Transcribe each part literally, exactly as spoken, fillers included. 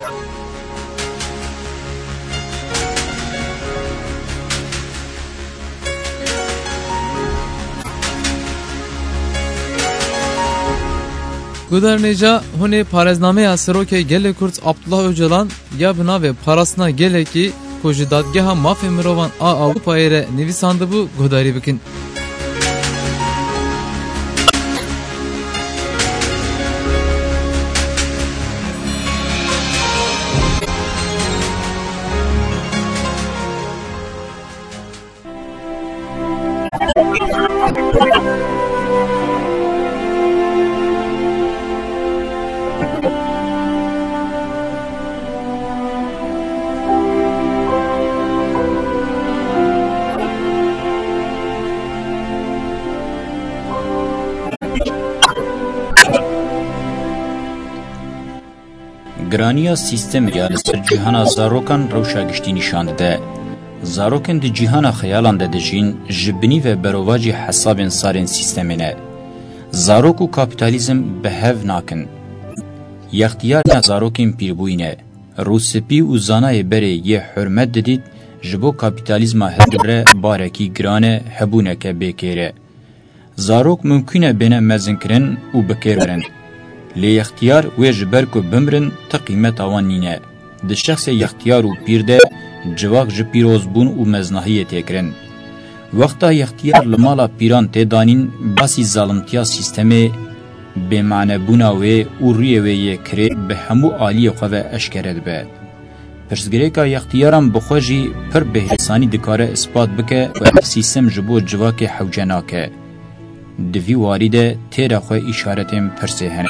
Guderneca hune parezname Seroke gele Kurt Abdullah Öcalan ya bina ve parasına gele ki koji dadgeha mafya mirovan a Avrupa'ya re nivisandı bu godari bikin. گرانیا سیستم یا لسر جهان زاروکان روشا گشتی نشاند ده. زاروکن دی جهان خیالان ده دجین جبنی و برواجی حساب سارن سیستمینه. زاروک و کابیتالیزم به هف ناکن. یختیار زاروکین پیربوینه. روسپی و زانای بره یه حرمت دید جبو کابیتالیزم هدره بارکی گرانه هبونه که بکره. زاروک ممکنه بینه مزن کرن و بکرن. لی اختیار و جبر کو بمرن تا قیمت آوان نینه. ده شخص اختیار و پیرده جواق جپیروز بون و مزنهیه تکرن. وقتا اختیار لمالا پیران تیدانین باسی ظالمتیا سیستمی بمعنی بوناوی و ریوی کری به همو آلی خواه اشکرد بید. پرسگره که اختیارم بخواجی پر بهرسانی دکاره اثبات بکه و سیستم جبو جواک حوجناکه. دوی وارده تیره خواه اشارتیم پرسه هنه.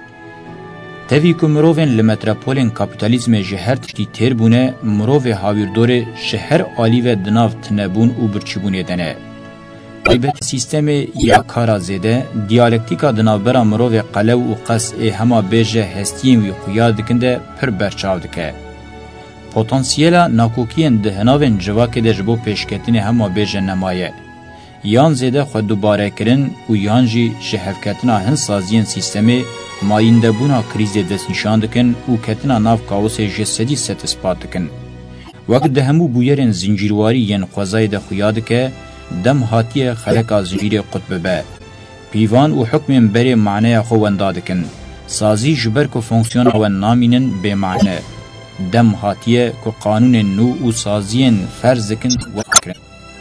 تاوی که مروفین لمترپولین کپیتالیزم جهر تشتی تیر بونه مروف هاویردور شهر آلی و دناف تنبون و برچبونه دنه. ایبت سیستم یا کارا زیده دیالکتیکا دناف برا مروف قلو و قص هما بیجه هستیم وی خویاد دکنده پر برچاو دکه. پوتانسیلا ناکوکین دهناوین جواک ده جبو پیشکتین هما بیجه نمایه. یان زیده خود دوباره کرن و یان جی جهفکتنا هن سازین سیستمی ماینده بونا کریز دست نشان دکن و کتنا ناف کاوس جسدی ست اثبات دکن. وقت ده همو بویرین زنجیرواری ین خوزای ده خویاد که دم هاتی خلق زنجیر قطب به. پیوان و حکم بری معنی خوانده دکن. سازی جبر که فونکسیون و نامینن به معنی. دم هاتی که قانون نو و سازین فرض دکن و اکرن.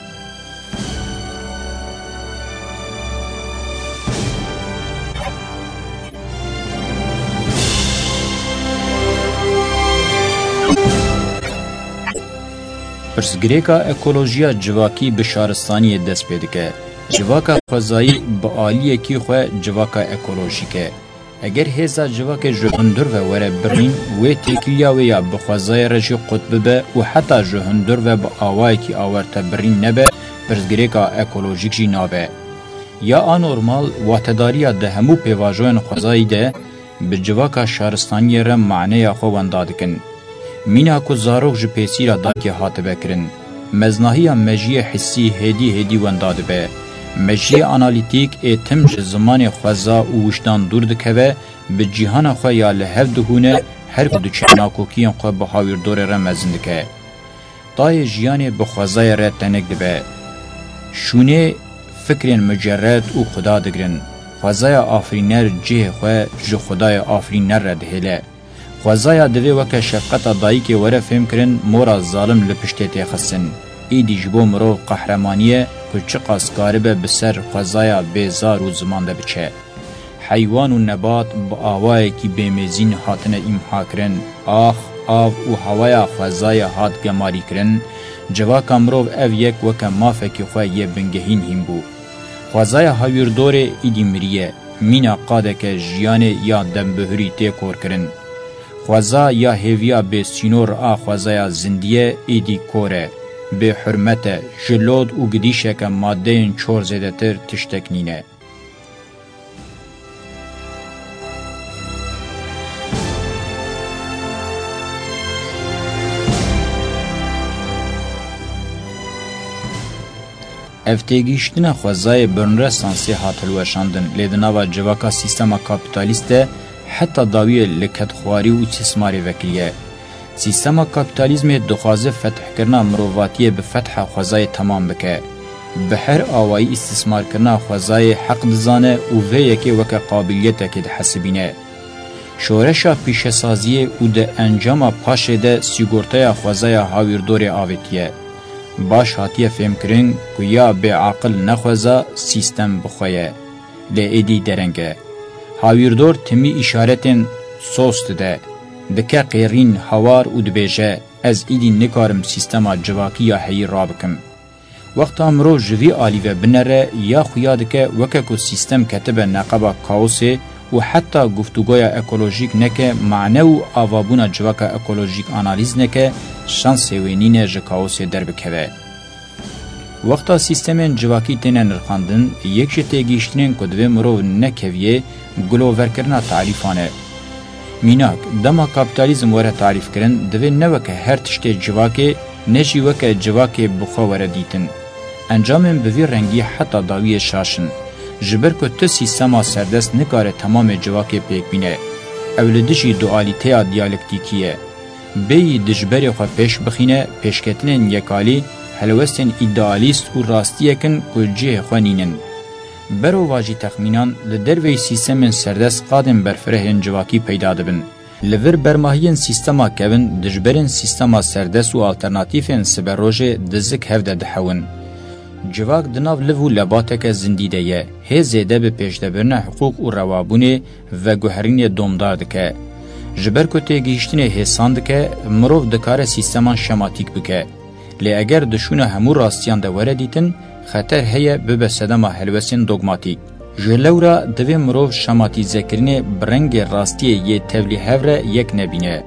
پرسگریکا اکولوژیا جواکی بشارستانی دست پیدکه. جواکا خوزایی با آلیه کی خواه جواکا اکولوژیکه. اگر هزا جواک جهندر و وره برین و تکیلیا و یا بخوزای رجی قطب به و حتی جهندر و با آوائی کی آورتا برین نبه پرسگریکا اکولوژیک جی نابه. یا آنورمال واتداریا ده همو پیواجوین خوزایی ده به جواکا شارستانی رم معنی خواندادکن. مینا کو زاروک ج پیسیرا داکی هات بکرن مزناهی مجی حسی هدی هدی ونداد به مجی آنالیتیک اتم ج زمان خوازا او وجدان دور دکوه به جهان خو یا له دهونه هر کو دچنا کوکین خو به هاویر دور ر مزندکه دای جیان به خوازای ر تنک به شونه فکرین مجرد او خدا دگرن خوازای آفرینر جه خو ج خدای آفرینر ر دهله خوازایا دوی وکه شفقت دایی که وره فهم کرن مورا ظالم لپشته تیخسن. ایدی جبو مرو قهرمانیه که چه قاسکاری به بسر خوازایا بیزار و زمان ده بچه. حیوان و نبات با آوایی که بیمیزین هاتن امحا کرن. آخ، آو و هوایا خوازایا هات گماری کرن. جواکا مرو او یک وکه مافه که خواه یه بنگهین هم بو. خوازایا هاویر دوره ایدی مریه. مینا قاده که جیانه یا دنبهری تی کور کرن. خوازا یا هیویا به سینور آخوازا زندیه ایدی کوره به حرمت جلود و گدیشه که ماده این چور زیده تر تشتکنینه. افتگیشتن خوازای برنرستانسی حاطلوشاندن لیدناوا جواکا سیستما کابیتالیسته حتی داوی لکت خواری و استثماری وکلیه. سیستما کاپیتالیزم دخوازه فتح کرنا مروواتی به فتح خوزای تمام بکه. به هر آوائی استثمار کرنا خوزای حق دزانه و وی یکی وک قابلیت که ده حسبینه. شورشا پیش سازیه و ده انجام پاشه ده سیگورتای خوزای هاویردور آویتیه. باش هاتیه فهم کرن که یا به عقل نخوزا سیستم بخواه. لی ایدی درنگه. هاویردور تمی اشارتن سوست ده. دکه قیرین هوار و دبیجه از ایدی نکارم سیستما جواکی یا حی را بکم. وقت امرو جوی آلی و بنره یا خویاد که وکه سیستم کتب نقبا کاوسه و حتی گفتگوی اکولوژیک نکه معنی و آوابون جواک اکولوژیک آنالیز نکه شانس وینین جکاوسه در بکوه. وقتا سیستم جواکی تینه نرخاندن یک جته گیشتنین کدوه مرو نکویه گلوور کرنا تعریفانه. میناک دما کاپیتالیزم وره تعریف کرن دوی نوکه هر تشت جواکه نجی وکه جواکه بخوا وره دیتن. انجامن بوی رنگی حتی داوی شاشن. جبر که تو سیستما سردست نکاره تمام جواکه پیک بینه. اولدشی دوالیته دیالکتیکیه. بی دجبری خواه پیش بخینه پیشکتنین یکالی هلوستن ایدالیست و راستیه کن که جه خوانینن. برو واجی تخمینان لدروی سیستم سردست قادم برفره جواکی پیدا دبن. لور برماهین سیستما کون دجبرن سیستما سردست و آلترناتیفن سبروژه دزک هفده دحون. جواک دناو لفو لباتک زندیده یه هی زیده به پیشدبرن حقوق و روابونه و گوهرین دومدار دکه. جبر کتی گیشتین حسان دکه مروف دکار سیستمان شماتیک بکه. لی اگر دشونه همو راستیان ده وردیتن خطر هيا ببسدما هلوسين دوغماتيك. جلورا دوی مروف شماتی ذکرین برنگ راستی یه تولی هفره یک نبینه.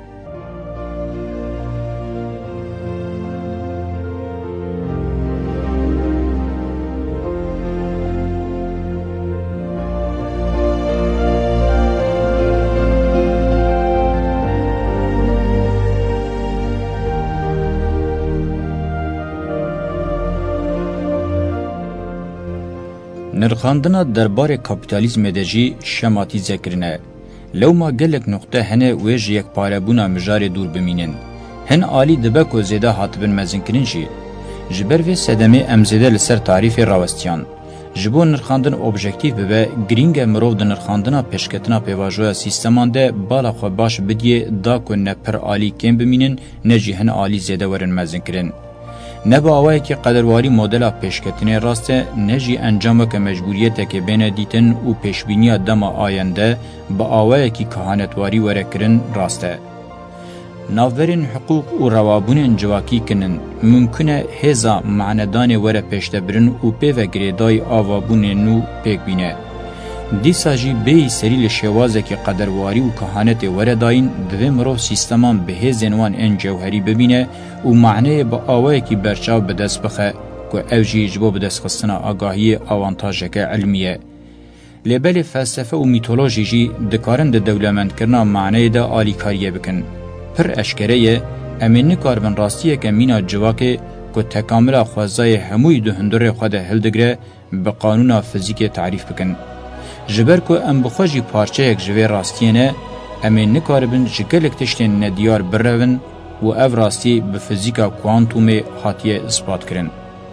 نرخاندنا درباره کپیتالیزم دجی شماتی ذکرنه. لو ما گلک نقطه هنه ویج یک پاربونا مجار دور بمینن. هن آلی دبکو زیده حاطبن مزنکرین جی. جبر و سدمه امزیده لسر تعریف راوستیان. جبو نرخاندن اوبژکتیف به گرینگ مرو د نرخاندنا پیشکتنا پیواژویا سیستمان ده بالا خو باش بدیه دا کو نه پر آلی کم بمینن نه جهن آلی زیده ورن مزنکرین. نه با آوایی که قدرواری مدل پیشکتنی راسته نه جی انجام که مجبوریت که بین دیتن و پیشبینی دم آینده با آوایی که کهانتواری ورکرن راسته. ناورین حقوق و روابون جواکی کنن ممکنه هزا معندان وره پیشتبرن و پیو گریدای آوابون نو پیک بینه. دیسا جی بی سریل شوازه که قدرواری و کهانت وره داین دوی مرو سیستمان به هزینوان این جوهری ببینه و معنی با آوائی که برچاو بدست بخه که او جی جبو بدست خستنا آگاهی آوانتاجه که علمیه. لیبل فلسفه و میتولوژی جی دکارن ده دولمند کرنا معنی ده آلیکاریه بکن. پر اشکره امین کاربن راستیه که مینا جواکه که تکامل خوازای هموی دو هندور خود هلدگره به قانون فیزیک تعریف بکن. جبر که ام بخواجی پارچه یک جوی راستیه امین نکاربن جگلک تشتین ندیار برون و او راستی به فیزیکا کوانتوم حاتیه اثبات کرن.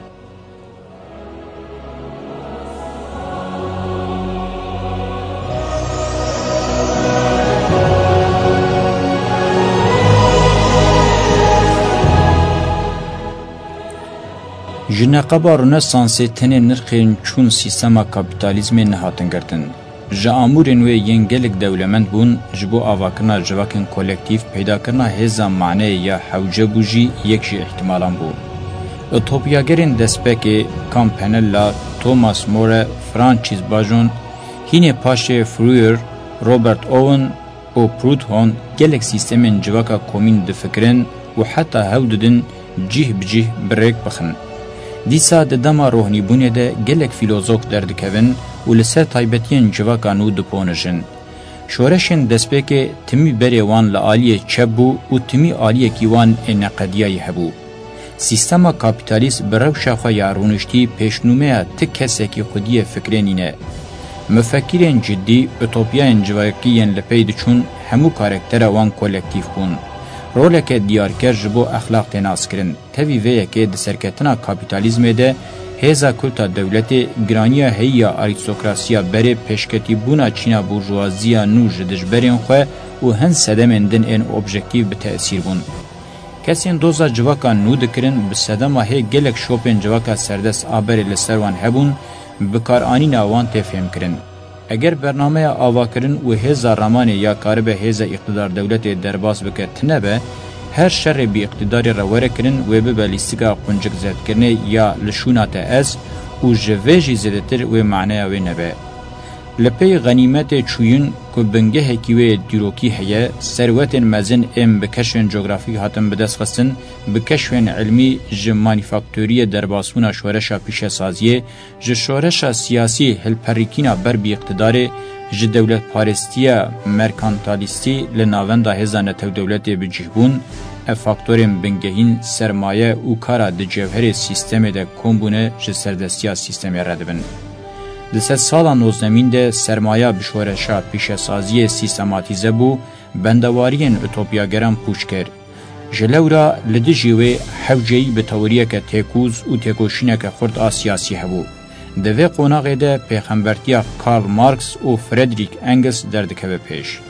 جنقبا رنسانسی تنه نرخین چون سیستما کپیتالیزم نهاتن گردن. جا آمورین و ینگلک دولمند بون جبو آواکرنا جواکن کولکتیف پیدا کرنا هزا معنی یا حوجه بوجی یکشی احتمالان بو. اوتوپیاگرین دسپک کامپنلا، توماس مور، فرانچیز باجون، هین پاشه فرویر، روبرت اوون و پروتهون گلک سیستمین جواکا کومین دفکرن و حتی هوددن جیه بجیه بریک بخن. دیسا د دما روحنی بونه ده گلک فیلوزوف دردکوین و لسر تایبتین جواکانو دپونجن. شورشن دسپک تمی بریوان لآلی چبو و تمی آلی کیوان انقدیای هبو. سیستما کابیتالیست برو شاخوا یارونشتی پیشنومه تک کسی که خودی فکرینینه. مفکرین جدی اوتوپیاین جواکیین لپی دچون همو کاراکتر وان کولکتیف بون. رولک دیارکر جبو اخلاق تناس کرن. تاوی ویه که دسرکتنا کابیتالیزم ده هزا کلتا دولت گرانیا هیا آریستوکراسیا بره پشکتی بونا چینا بورژوازیا نو جدجبرین خواه و هن سدمن دن این اوبژکتیو به تأثیر بون. کسین دوزا جواکا نو دکرن بسدما هی گلک شوپن جواکا سردست آبر لسروان هبون بکار آنی ناوان تفهم کرن. اگر برنامه آوا کرن و هزا رمان یا کاربه هزا اقتدار دولت درباس بکت نبه هر شر بی اقتدار رواره کرن و به بلیستیکا قنجک زد کرنه یا لشونات از و جویجی زدتر و معنی و نبه. لپی غنیمت چوین که بنگه هکیوه دیروکی هیه سروت مزن ام بکشفین جغرافی هاتم بدست خستن بکشفین علمی ج مانیفاکتوری درباسونا شورشا پیش سازیه ج شورشا سیاسی هلپریکینا بر بی اقتدار ج دولت پارستیا مرکانتالیستی لناوندا هزانتو دولت بجیبون افاکتورین بنگهین سرمایه او کارا د جوهر سیستم ده کمبونه ج سردستیا سیستمی ردبن. دست سالا نوزدمین ده سرمایه بشورشا پیش سازی سیستماتیزه بو بندوارین اوتوپیاگران پوش کرد. جلورا لدجیوه حوجهی به توریه که تکوز و تکوشینه که خورد آسیاسی هبو. دوی قوناغه ده پیغمبرتیا کارل مارکس و فردریک انگلس دردکه پیش.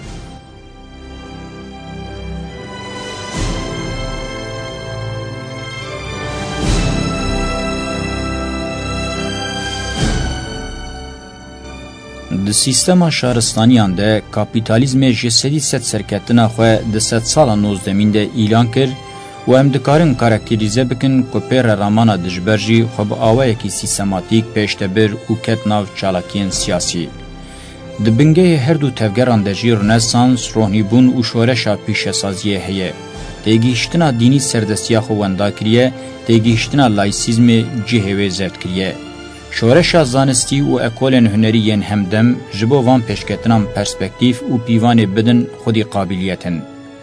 د سیستما شهرستانیان ده کاپیتالیزم جسدی ست سرکتنا خو د ست سال نوزدمین ده اعلان کړ و هم دکارن کاراکتریزه بکن کو پر رامانا دجبرجی خو به اوای کی سیستماتیک پشتبر او کت ناو چالاکین سیاسی د بنګه هر دو تفګران د جیر رنسانس روحنیبون او شورشا پیش سازی هه تگیشتنا دینی سردستیا خو وندا کریه تگیشتنا لایسیزم جهوی زد کریه شورشا زانستی و اکولن هنریین همدم جبو وان پیشکتنام پرسپکتیف و پیوان بدن خودی قابلیتن.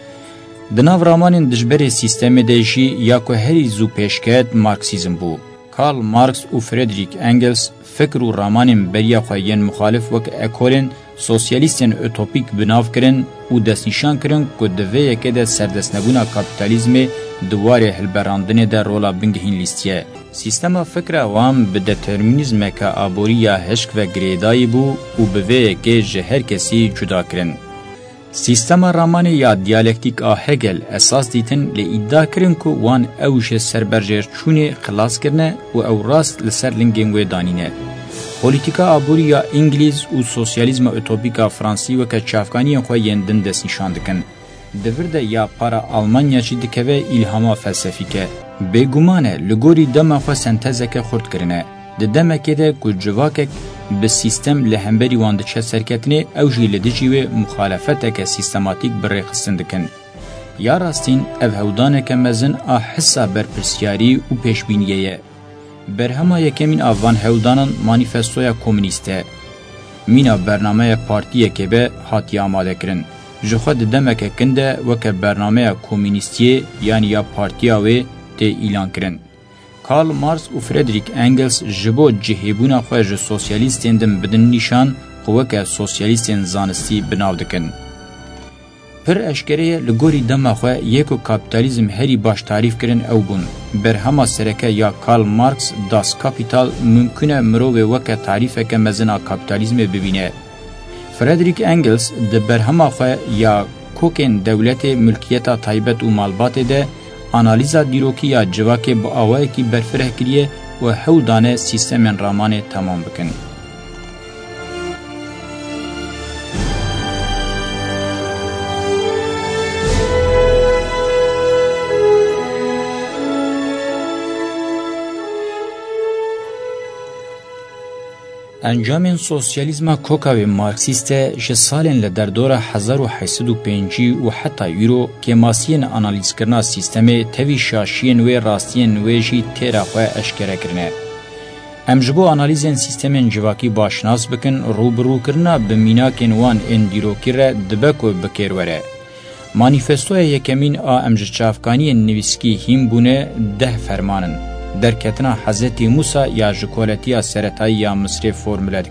دناو رامانین دجبر سیستم دیشی یا که هری زو پیشکت مارکسیزم بو. کارل مارکس و فردریک انگلس فکر و رامانین بریا خواهین مخالف وک اکولن سوسیالیستین اوتوپیک بناو کرن و دستنشان کرن که دوه یکه ده سردست نبونا کابیتالیزم دواره هلبراندن ده رولا بنگهین لیستیه. سیستما فکر عوام به دترمینیزم که آبوری یا هشک و گریدایی بو و بوه که جهر کسی جدا کرن. سیستما رامان یا دیالکتیک آهگل اساس دیتن لی ادعا کرن که وان اوش سربرجر چونه خلاص کرنه و او راست لسر لنگین و دانینه. پولیتیکا آبوری یا انگلیز و سوسیالیزم اوتوپیکا فرانسی و که چافکانی خواه یندن دست نشان دکن. دورده یا پارا آلمانیا چی دکوه الهاما فلسفی که بگمانه لگوری دم خو سنتزه که خورد کرنه د دمکه ده کو جواکک به سیستم لهمبری وانده چه سرکتنه او جی لدجیو مخالفته که سیستماتیک برخصن دکن یا راستین او هودانه که مزن ا حسا برپرسیاری او پیشبینیه برهما یکمین اوان هودانن مانیفستویا کمونیسته مینا برنامه پارتیه که به هاتی آماده کرن جخوا د دمکه کنده وک برنامه کمونیستی یعنی یا پارتیا و ته اعلان کرن. کارل مارکس و فردریک انگلس جبو جهیبونا خواه سوسیالیستین دم بدن نشان قوه سوسیالیستین زانستی بناو دکن. پر اشکره لگوری دم خواه یکو کابیتالیزم هری باش تعریف کرن او بون. بر هما سرکه یا کارل مارکس داس کابیتال ممکنه مروه وک تعریفه که مزنا کابیتالیزم ببینه. فردریک انگلس ده بر هما خواه یا کوکن دولت ملکیتا تایبت و مالبات ده انالیزا دیروکی یا جواکه با آوائی کی برفره کریه و هودانه سیستم رامان تمام بکن. انجام سوسیالیزم کوکاوی مارکسیست ج سالن ل در دور هزار و هشتصد و پنج و حتی یورو که ماسین انالیز کرنا سیستم توی شاشین و راستین و جی تیرا خو اشکره کرنه امجبو انالیزن سیستم جواکی باشناس بکن روبرو کرنا بمیناکن وان اندیروکی را دبکو بکر وره مانیفستو یکمین آ امج چافکانی نویسکی هیم بونه ده فرمانن در کتنا حضرت موسی یا جکولتی سرطایی یا مصر فرمولد که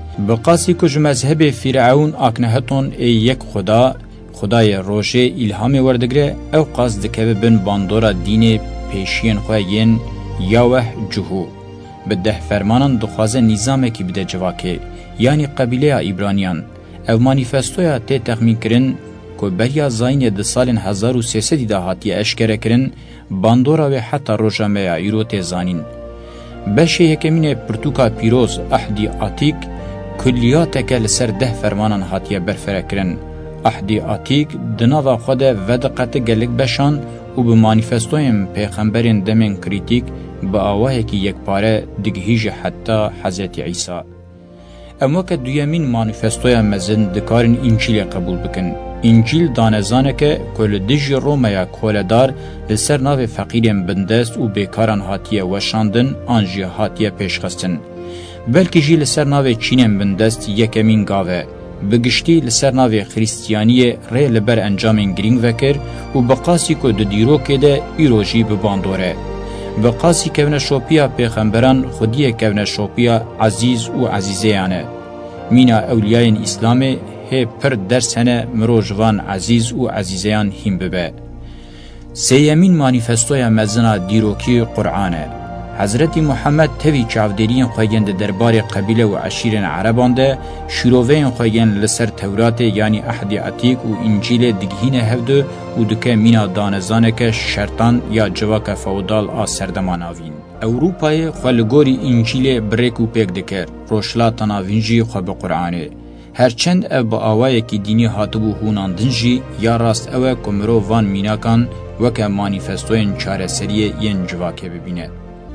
بقاسی کج مذهب فرعون اکنهتون ای یک خدا خدای روشه الهام وردگره او قصد که بن باندورا دین پیشین خواهین یاوه جهو بده فرمانان دخوازه نظام کی بده جواکه یعنی قبیله ایبرانیان او مانیفستویا تی تخمین کرن که بریا زاین ده سال هزار و سیصد ده هاتی اشکره کرن باندورا و حتی روژامه ایرو تی زانین بشه یکمین پرتوکا پیروز احدی آتیک کلیات که لسر ده فرمانان هاتیه برفره کرن احدی آتیک دناوا خود ودقت گلک بشان و به مانیفستویم پیغمبرین دمین کریتیک با آوه که یک پاره دگهیج حتی حضرت عیسی. اما که دویمین مانیفستویا مزن دکارن انجیل قبول بکن. انجیل دانزانه که کل دژ رومیا کولدار لسر ناو فقیرین بندست و بیکاران هاتیه وشاندن آنجی هاتیه پیشخستن. بلکه جی لسر ناو چینین بندست یکمین گاوه. بگشتی لسر ناو خریستیانی ری لبر انجامین گرینگ وکر و بقاسی که دو دیرو که ده ایروژی بباندوره. بقاسی کونه شوپیا پیغمبران خودی کونه شوپیا عزیز و عزیزه یانه. مینا اولیاین اسلامه هی پر درسنه مروجوان عزیز و عزیزیان هم ببه. سیمین مانیفستویا مزنا دیروکی قرآنه. حضرت محمد توی چاودرین خویند دربار قبیله و عشیرین عربان ده شروعین خویند لسر تورات یعنی احد عتیق و انجیل دگهین هفده و دکه مینا دانزانه که شرطان یا جواک فودال آسردمان آوین. اوروپای خلگوری انجیل بریک و پیک دکر روشلا تناوینجی خواب قرآنه. هرچند او با آوائه که دینی هاتبو هوناندنجی یا راست اوه کمرو وان میناکان وکه مانیفستوین چاره سریه ین جواکه ببینه.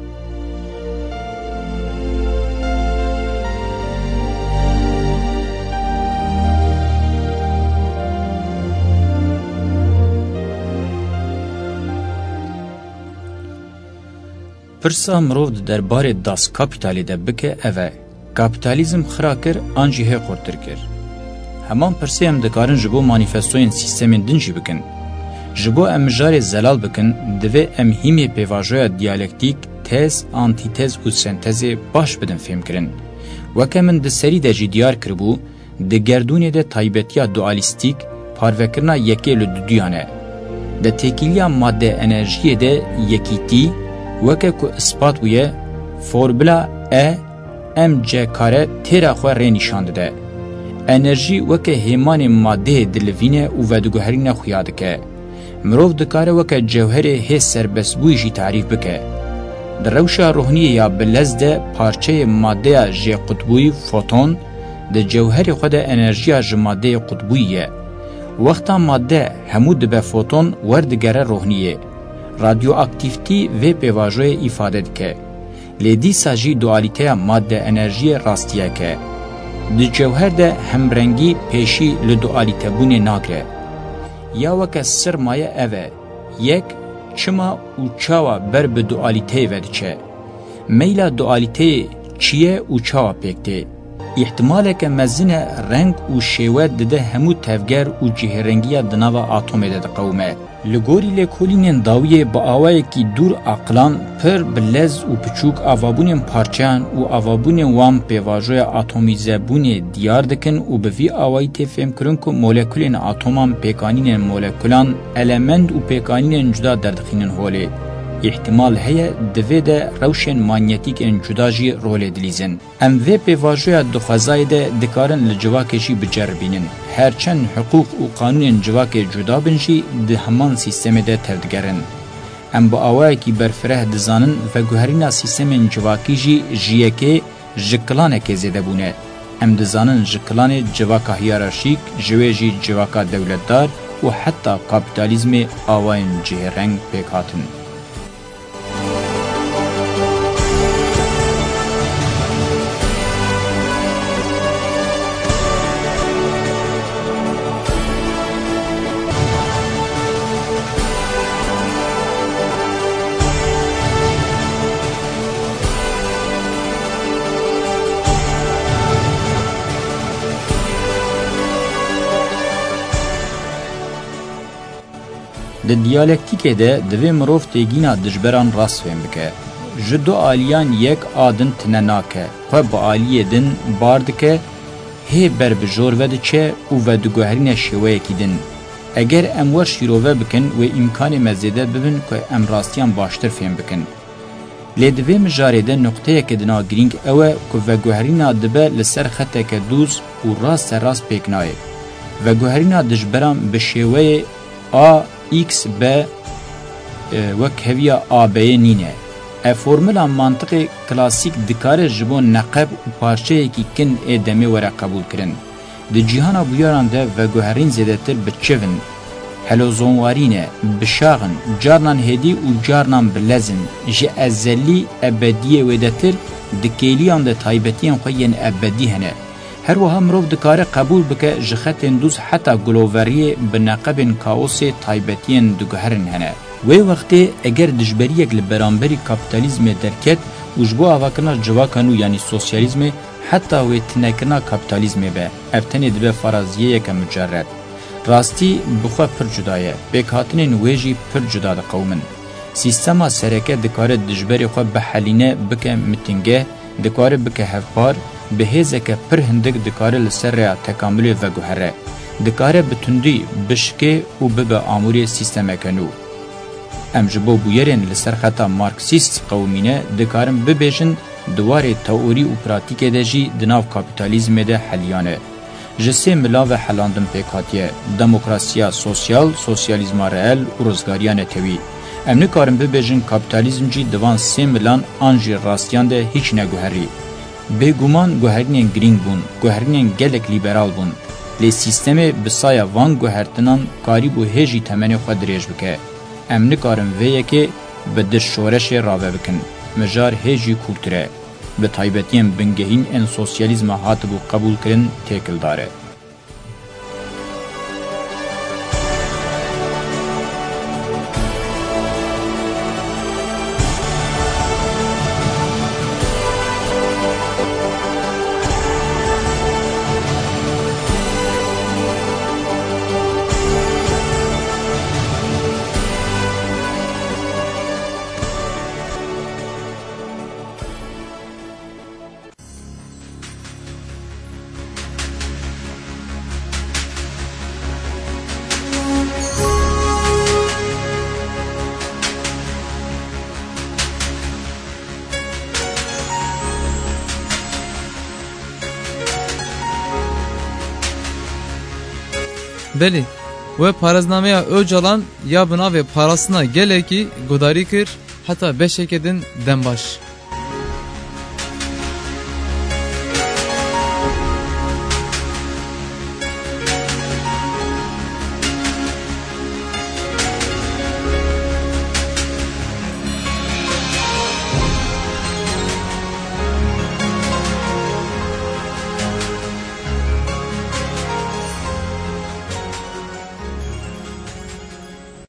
پرسا مروف درباره داس کپیتالی ده بکه اوه کپیتالیزم خرا کر آنجی هی خورتر کر. همان پرسی هم دکارن جبو مانیفستوین سیستمین دنجی بکن. جبو ام جار زلال بکن دوه ام هیمی پیواجویا دیالکتیک تز، آنتیتز و سنتز باش بدن فهم کرن. وکه من ده سری ده جی دیار کربو ده گردونه ده تایبتیا دوالیستیک پاروکرنا یکی لدودیانه. ده تکیلیا ماده انرژی ده یکیتی وکه که اثبات بویه فورمولا ا ام جه کاره تیرا خواه ری نشانده ده. انرژی وکه هیمان ماده دلوینه و ودگوهرین خویاده که. مروف دکاره وکه جوهر هی سربس بوی جی تعریف بکه. در روشا روحنیه یا بلزده پارچه ماده جه قطبوی فوتون ده جوهر خود انرژی جه ماده قطبویه. وقتا ماده همود به فوتون وردگره روحنیه. رادیو اکتیفتی و پیواجوی ifade که لیدی ساجی دوالیته ماده انرژی راستیه که د جوهر ده همرنگی پیشی لدوالیته بونه ناگره یا وکه سرمایه اوه یک چما و چاوا بر به دوالیته ودچه میلا دوالیته چیه و چاوا پیکته احتماله که مزین رنگ و شیوه ده همو تفگر و جهرنگی دناوا آتومه ده قومه لگوری لکولینین داویه با آوائه کی دور اقلان پر بلز و پچوک آوابونین پارچان و آوابونین وام پیواجوی آتومیزه بونی دیار دکن و بوی آوایی تفهم کرن که مولکولین آتومان پیکانین مولکولان المنت و پیکانین جدا دردخینن هوله. احتمال هيا دوه ده روشن مانیتیک ان جدا جی رول دلیزن. ام وی پیواجوی دخوازای ده دکارن لجواکشی بجربینن. هرچند حقوق و قانون جواک جدا بنجی ده همان سیستم ده تردگرن. ام با آوائی که برفره دزانن و گوهرین سیستم جواکی جی جیکه جکلانه که زیده بونه. ام دزانن جکلان جواکا هیارارشیک، جویجی جواکا دولتدار و حتی کابیتالیزم آواین جهرنگ پیکاتن. د دیالکتیک ده دوی مروف تیگینا دجبران راست فهم بکه. جدو آلیان یک آدن تنناکه خو با آلیه دن باردکه هی بر بجور ود چه او و دگوهرین شوه کدن. اگر امور شیروه بکن و امکان مزیده ببین که ام راستیان باشتر فهم بکن. لیدوی مجارده نقطه که دنا گرینگ اوه که و گوهرین دبه لسر خطه که دوز و راست راست پیکنای. و گوهرین دجبران به شوه آ ایکس به وک هویا آ به نینه. فرمولا منطق کلاسیک دکار جبون نقب و پارچه یکی کن ادامه وره قبول کرن. د جهان بویاران ده و گوهرین زیده تر بچون هلوزونوارینه بشاغن جارنان هدی و جارنان بلزن جه ازلی ابدیه ویده تر دکیلیان ده تایبتیان خوین ابدی هنه. هر وها مروف دکاره قبول بکه جخت اندوز حتی گلووریه بنقبن کاوس تایبتیان دگوهرن هنه. وی وقتی اگر دجبریک لبرانبری کپیتالیزم درکت وجبو آواکنا جواکانو یعنی سوسیالیزم حتی وی تنکنا کپیتالیزم به افتنی دبه فرازیه یک مجرد. راستی بخوا پر جدایه بکاتنین ویجی پر جدا ده قومن. سیستما سرکه دکاره دجبری خوا بحلینه بکه متنگه دکاره بکه هفبار به هزه که پر هندک دکاره لسر تکاملی و گوهره. دکاره بتندی بشکه و ببه آموری سیستم کنو. ام جبو بویرین لسر خطا مارکسیست قومینه دکارم ببیجن دواره تئوری و پراتیک ده جی دناو کاپیتالیزم ده حلیانه. جسه ملا و حلاندن پیکاتیه دموکراسیا سوسیال، سوسیالیزم رئل و روزگاریان توی. ام نکارم ببیجن کاپیتالیزم جی دوان سه ملان آنجی راستیان ده هیچ نگوهری. بگومان گوهرینین گرینگ بون، گوهرینین گلک لیبرال بون. لی سیستم بسایا وان گوهرتنان کاری بو هیجی تمنی خود دریج بکه. ام نکارم ویه که به در شورش راوه بکن. مجار هیجی کولتره. به تایبتیم بنگهین ان سوسیالیزم هاتبو قبول کرن تیکل داره. بلی و پارازنامه Öcalan ya buna ve parasına gele ki godari kır hatta beşekedin dembaş.